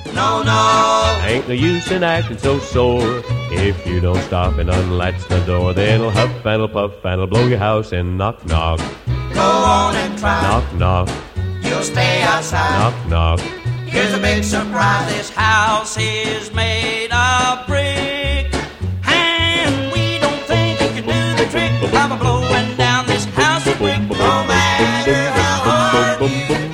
No, no. Ain't no use in acting so sore. If you don't stop and unlatch the door, then it'll huff and it'll puff and it'll blow your house in. Knock, knock. Go on and try. Knock, knock. You'll stay outside. Knock, knock. Here's a big surprise. This house is made of brick, and we don't think you can do the trick of blowing down this house of brick. No matter how hard you